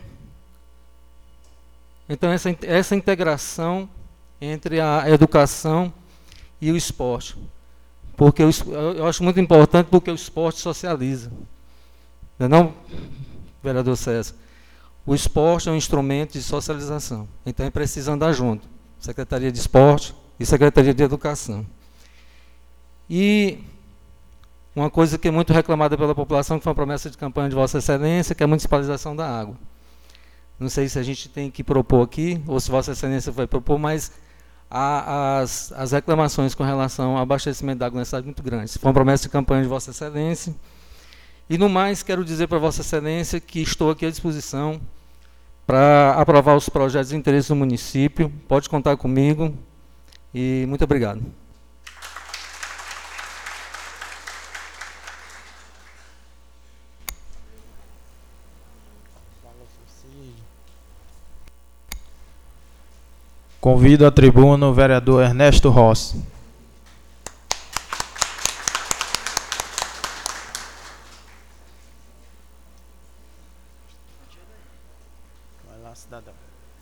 então, essa, essa integração entre a educação e o esporte. Porque eu, eu acho muito importante, porque o esporte socializa. Não é não, vereador César? O esporte é um instrumento de socialização. Então, é preciso andar junto. Secretaria de Esporte e Secretaria de Educação. E uma coisa que é muito reclamada pela população, que foi uma promessa de campanha de Vossa Excelência, que é a municipalização da água. Não sei se a gente tem que propor aqui, ou se Vossa Excelência vai propor, mas a, as, as reclamações com relação ao abastecimento da água na cidade muito grandes. Foi uma promessa de campanha de Vossa Excelência. E, no mais, quero dizer para Vossa Excelência que estou aqui à disposição para aprovar os projetos de interesse do município. Pode contar comigo. E muito obrigado. Convido à tribuna o vereador Ernesto Rossi. Vai lá, cidadão.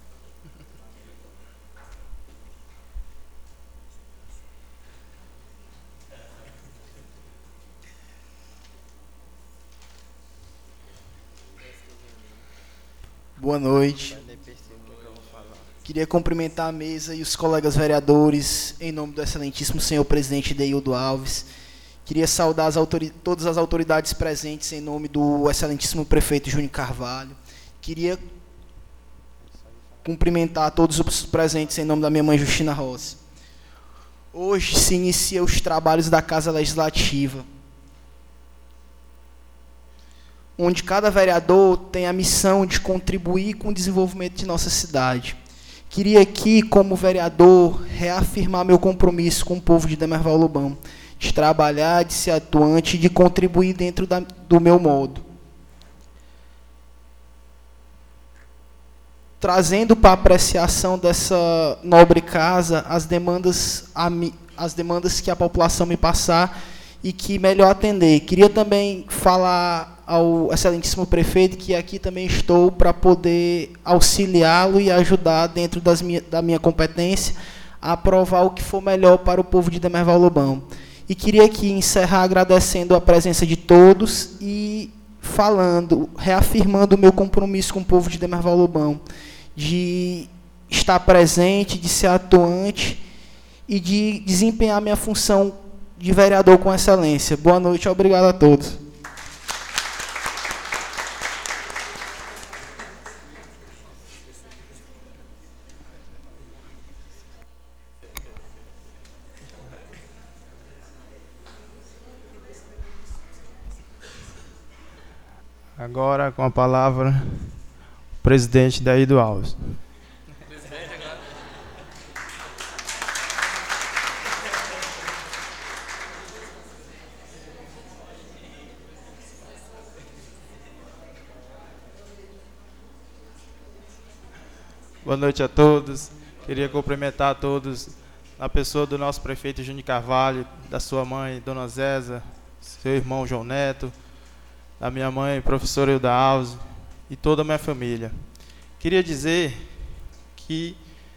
Boa noite. Queria cumprimentar a mesa e os colegas vereadores, em nome do excelentíssimo senhor presidente Deildo Alves. Queria saudar as todas as autoridades presentes, em nome do excelentíssimo prefeito Júnior Carvalho. Queria cumprimentar todos os presentes, em nome da minha mãe Justina Rossi. Hoje se inicia os trabalhos da Casa Legislativa, onde cada vereador tem a missão de contribuir com o desenvolvimento de nossa cidade. Queria aqui, como vereador, reafirmar meu compromisso com o povo de Demerval Lobão, de trabalhar, de ser atuante e de contribuir dentro da, do meu modo. trazendo para apreciação dessa nobre casa as demandas, as demandas que a população me passar e que melhor atender. Queria também falar ao excelentíssimo prefeito que aqui também estou para poder auxiliá-lo e ajudar dentro das minha, da minha competência a aprovar o que for melhor para o povo de Demerval Lobão. E queria aqui encerrar agradecendo a presença de todos e falando, reafirmando o meu compromisso com o povo de Demerval Lobão, de estar presente, de ser atuante e de desempenhar minha função de vereador com excelência. Boa noite, obrigado a todos. Agora, com a palavra, o presidente Deído Alves. Boa noite a todos. Queria cumprimentar a todos, na pessoa do nosso prefeito Júnior Carvalho, da sua mãe, Dona Zéza, seu irmão João Neto, da minha mãe, professora Hilda Alves, e toda a minha família. Queria dizer que,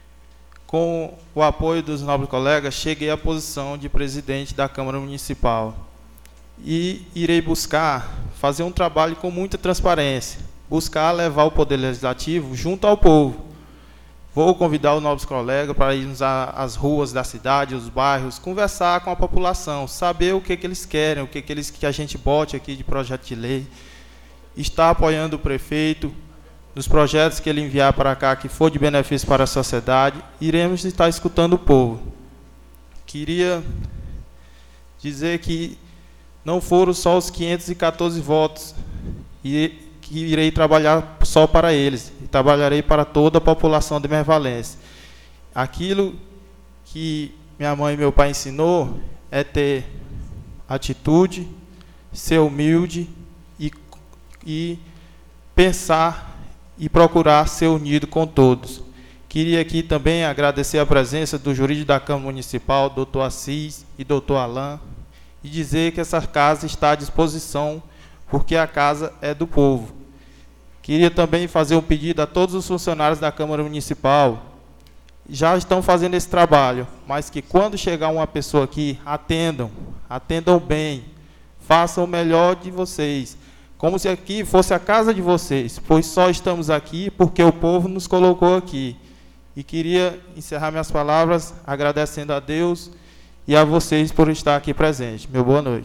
com o apoio dos nobres colegas, cheguei à posição de presidente da Câmara Municipal e irei buscar fazer um trabalho com muita transparência, buscar levar o Poder Legislativo junto ao povo. Vou convidar os nobres colegas para irmos às ruas da cidade, os bairros, conversar com a população, saber o que, que eles querem, o que, que, eles, que a gente bote aqui de projeto de lei, estar apoiando o prefeito nos projetos que ele enviar para cá, que for de benefício para a sociedade, iremos estar escutando o povo. Queria dizer que não foram só os quinhentos e quatorze votos, e que irei trabalhar só para eles, e trabalharei para toda a população de demervalense. Aquilo que minha mãe e meu pai ensinou é ter atitude, ser humilde e, e pensar e procurar ser unido com todos. Queria aqui também agradecer a presença do jurídico da Câmara Municipal, doutor Assis e doutor Alain, e dizer que essa casa está à disposição, porque a casa é do povo. Queria também fazer um pedido a todos os funcionários da Câmara Municipal, já estão fazendo esse trabalho, mas que quando chegar uma pessoa aqui, atendam, atendam bem, façam o melhor de vocês, como se aqui fosse a casa de vocês, pois só estamos aqui porque o povo nos colocou aqui. E queria encerrar minhas palavras agradecendo a Deus e a vocês por estar aqui presentes. Meu boa noite.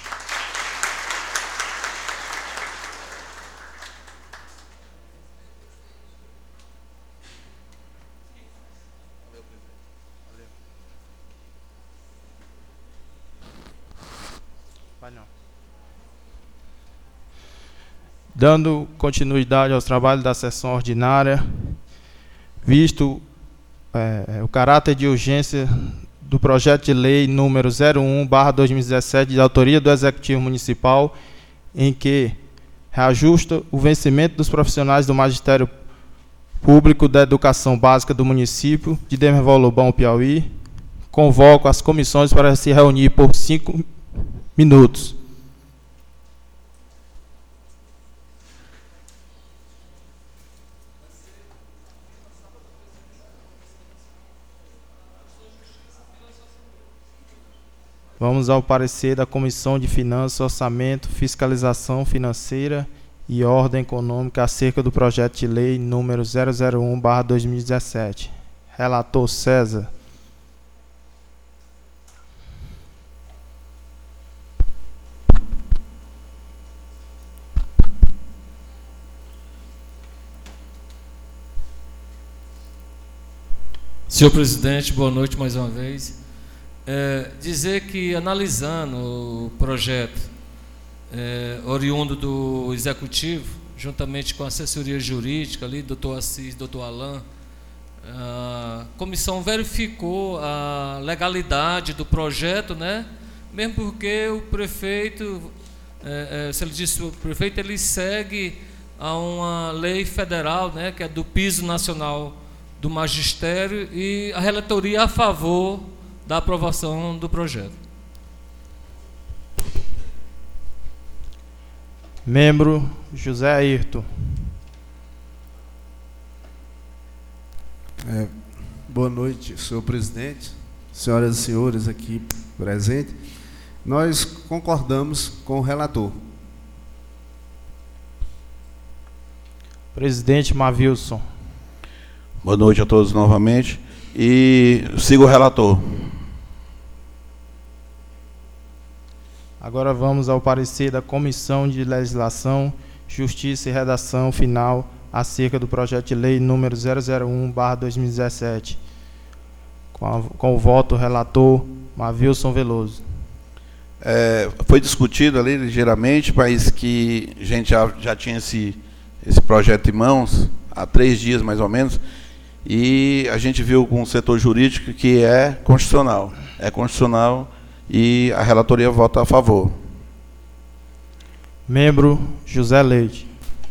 Dando continuidade aos trabalhos da sessão ordinária, visto é, o caráter de urgência do projeto de lei número zero um barra dois mil e dezessete, de autoria do Executivo Municipal, em que reajusta o vencimento dos profissionais do Magistério Público da Educação Básica do município de Demerval Lobão, Piauí, convoco as comissões para se reunir por cinco minutos. Vamos ao parecer da Comissão de Finanças, Orçamento, Fiscalização Financeira e Ordem Econômica acerca do projeto de lei número zero zero um barra dois mil e dezessete. Relator César. Senhor presidente, boa noite mais uma vez. É, dizer que, analisando o projeto é, oriundo do Executivo, juntamente com a assessoria jurídica ali, doutor Assis, doutor Alain, a comissão verificou a legalidade do projeto, né? Mesmo porque o prefeito, é, é, se ele disse o prefeito, ele segue a uma lei federal, né, que é do Piso Nacional do Magistério, e a relatoria a favor da aprovação do projeto. Membro José Ayrton. É, boa noite, senhor presidente, senhoras e senhores aqui presentes. Nós concordamos com o relator. Presidente Mavilson. Boa noite a todos novamente. E sigo o relator. Agora vamos ao parecer da Comissão de Legislação, Justiça e Redação Final acerca do projeto de lei número zero zero um barra dois mil e dezessete. Com, a, com o voto relator Mavilson Veloso. É, foi discutido ali ligeiramente, mas que a gente já, já tinha esse, esse projeto em mãos há três dias mais ou menos, e a gente viu com o setor jurídico que é constitucional. É constitucional e a relatoria vota a favor. Membro José Leite.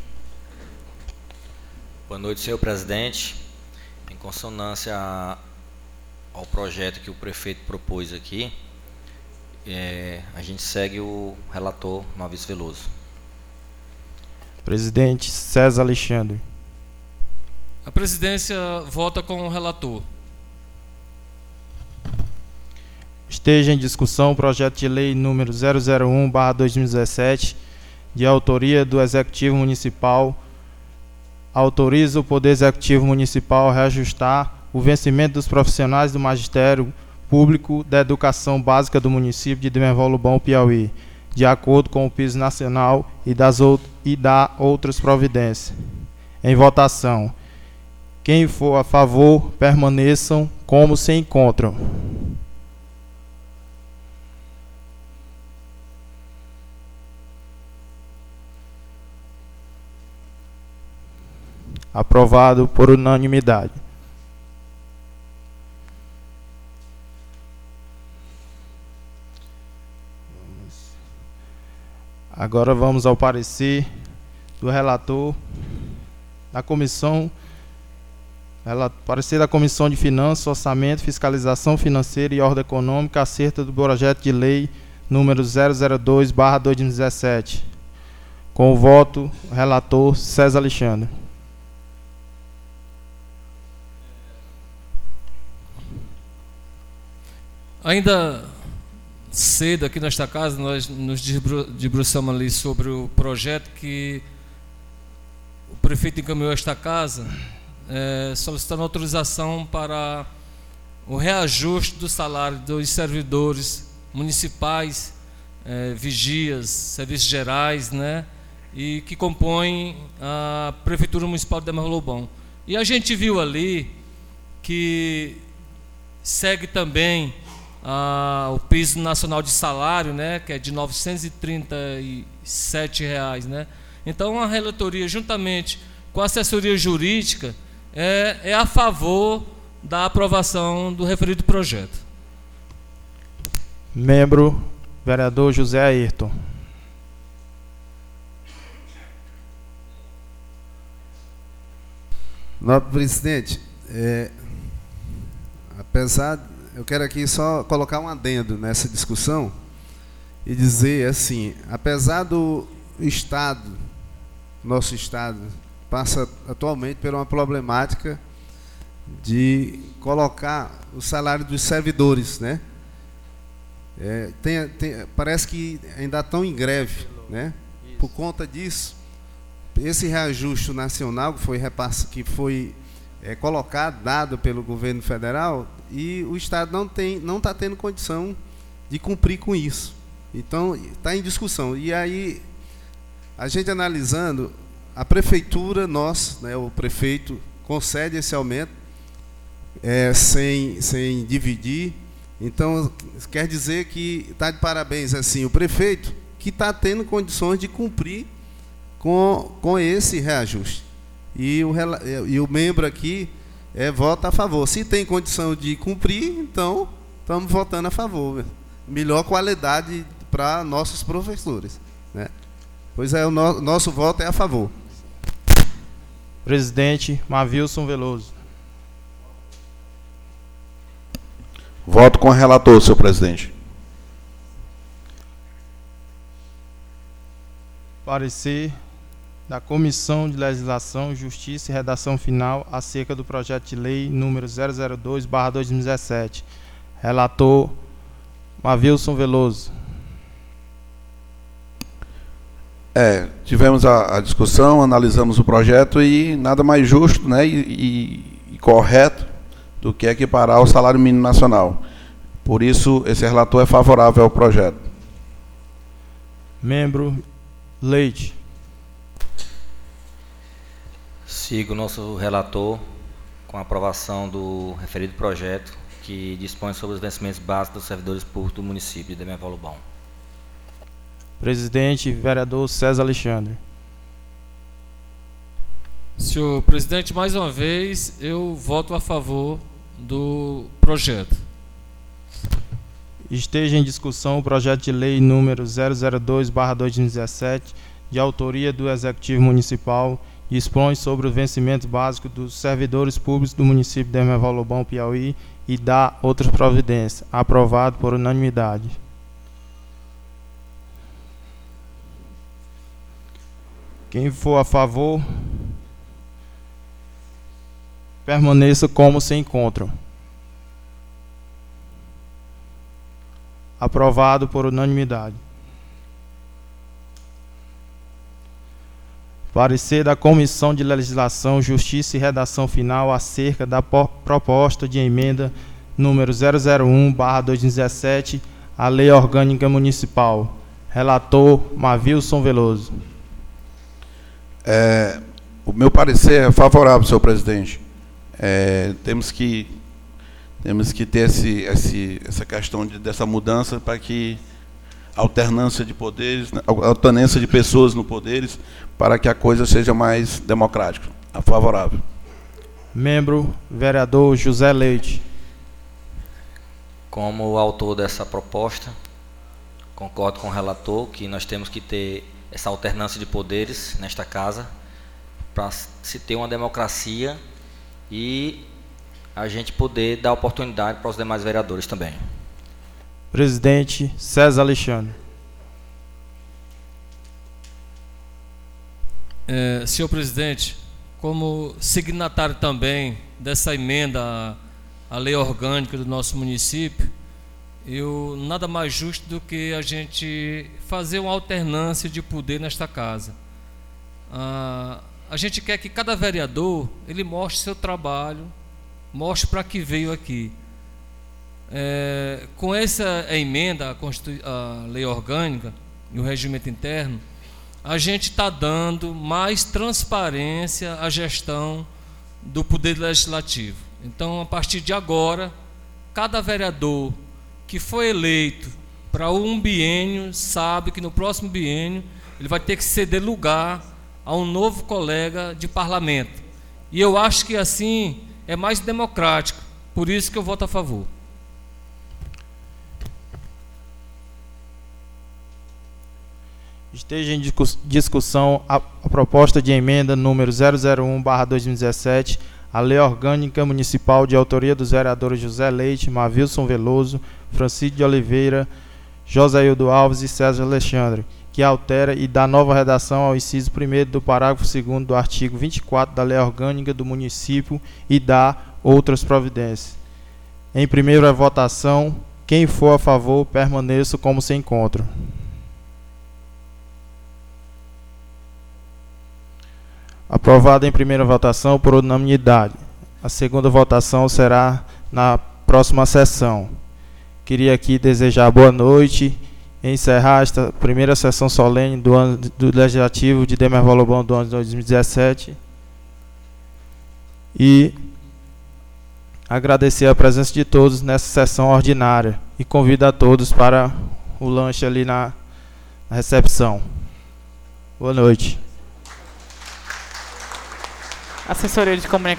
Boa noite, senhor presidente. Em consonância ao projeto que o prefeito propôs aqui, é, a gente segue o relator Mavilson Veloso. Presidente César Alexandre. A presidência vota com o relator. Esteja em discussão o projeto de lei número zero zero um barra dois mil e dezessete, de autoria do Executivo Municipal, autoriza o Poder Executivo Municipal a reajustar o vencimento dos profissionais do Magistério Público da Educação Básica do município de Demerval Lobão, Piauí, de acordo com o piso nacional e, das out e da outras providências. Em votação. Quem for a favor, permaneçam como se encontram. Aprovado por unanimidade. Agora vamos ao parecer do relator da comissão, parecer da Comissão de Finanças, Orçamento, Fiscalização Financeira e Ordem Econômica acerca do projeto de lei número zero zero dois barra dois mil e dezessete. Com o voto, relator César Alexandre. Ainda cedo aqui nesta casa, nós nos debruçamos ali sobre o projeto que o prefeito encaminhou a esta casa, é, solicitando autorização para o reajuste do salário dos servidores municipais, é, vigias, serviços gerais, né, e que compõem a Prefeitura Municipal de Demerval Lobão. E a gente viu ali que segue também Ah, o piso nacional de salário, né, que é de novecentos e trinta e sete reais, né? Então a relatoria, juntamente com a assessoria jurídica, é, é a favor da aprovação do referido projeto. Membro vereador José Ayrton. Nobre presidente, é, apesar de eu quero aqui só colocar um adendo nessa discussão e dizer assim, apesar do Estado, nosso Estado, passa atualmente por uma problemática de colocar o salário dos servidores, né? É, tem, tem, parece que ainda estão em greve, né? Por conta disso, esse reajuste nacional que foi, repass, que foi é, colocado, dado pelo governo federal, e o Estado não tem, não está tendo condição de cumprir com isso. Então, está em discussão. E aí, a gente analisando, a prefeitura, nós, né, o prefeito, concede esse aumento é, sem, sem dividir. Então, quer dizer que está de parabéns assim, o prefeito, que está tendo condições de cumprir com, com esse reajuste. E o, e o membro aqui é, vota a favor. Se tem condição de cumprir, então estamos votando a favor. Melhor qualidade para nossos professores, né? Pois é, o no, nosso voto é a favor. Presidente, Mavilson Veloso. Voto com o relator, senhor presidente. Parecer da Comissão de Legislação, Justiça e Redação Final acerca do projeto de lei número zero zero dois barra dois mil e dezessete. Relator, Mavilson Veloso. É, tivemos a, a discussão, analisamos o projeto e nada mais justo, né, e, e, e correto do que equiparar ao salário mínimo nacional. Por isso, esse relator é favorável ao projeto. Membro Leite. Sigo o nosso relator com a aprovação do referido projeto que dispõe sobre os vencimentos básicos dos servidores públicos do município de Demerval Lobão. Presidente, vereador César Alexandre. Senhor presidente, mais uma vez eu voto a favor do projeto. Esteja em discussão o projeto de lei número zero zero dois barra dois mil e dezessete, de autoria do Executivo Municipal, dispõe sobre o vencimento básico dos servidores públicos do município de Demerval Lobão, Piauí, e dá outras providências. Aprovado por unanimidade. Quem for a favor, permaneça como se encontram. Aprovado por unanimidade. Parecer da Comissão de Legislação, Justiça e Redação Final acerca da proposta de emenda número zero zero um barra dois mil e dezessete à Lei Orgânica Municipal. Relator, Mavilson Veloso. É, o meu parecer é favorável, senhor presidente. É, temos que temos que ter esse, esse, essa questão de, dessa mudança para que alternância de poderes, alternância de pessoas no poderes, para que a coisa seja mais democrática. É favorável. Membro vereador José Leite. Como autor dessa proposta, concordo com o relator que nós temos que ter essa alternância de poderes nesta casa para se ter uma democracia e a gente poder dar oportunidade para os demais vereadores também. Presidente César Alexandre. É, senhor presidente, como signatário também dessa emenda à, à lei orgânica do nosso município, eu nada mais justo do que a gente fazer uma alternância de poder nesta casa. Ah, a gente quer que cada vereador ele mostre seu trabalho, mostre para que veio aqui. É, com essa emenda à, Constitu- à lei orgânica e o regimento interno, a gente está dando mais transparência à gestão do poder legislativo. Então, a partir de agora, cada vereador que foi eleito para um biênio sabe que no próximo biênio ele vai ter que ceder lugar a um novo colega de parlamento. E eu acho que assim é mais democrático, por isso que eu voto a favor. Esteja em discussão a, a proposta de emenda número zero zero um barra dois mil e dezessete, a Lei Orgânica Municipal de autoria dos vereadores José Leite, Mavilson Veloso, Francisco de Oliveira, Josaildo Alves e César Alexandre, que altera e dá nova redação ao inciso primeiro do parágrafo segundo do artigo vinte e quatro da Lei Orgânica do município e dá outras providências. Em primeira votação, quem for a favor, permaneça como se encontra. Aprovado em primeira votação por unanimidade. A segunda votação será na próxima sessão. Queria aqui desejar boa noite e encerrar esta primeira sessão solene do ano do Legislativo de Demerval Lobão do ano de dois mil e dezessete. E agradecer a presença de todos nessa sessão ordinária. E convido a todos para o lanche ali na, na recepção. Boa noite. Assessoria de Comunicação.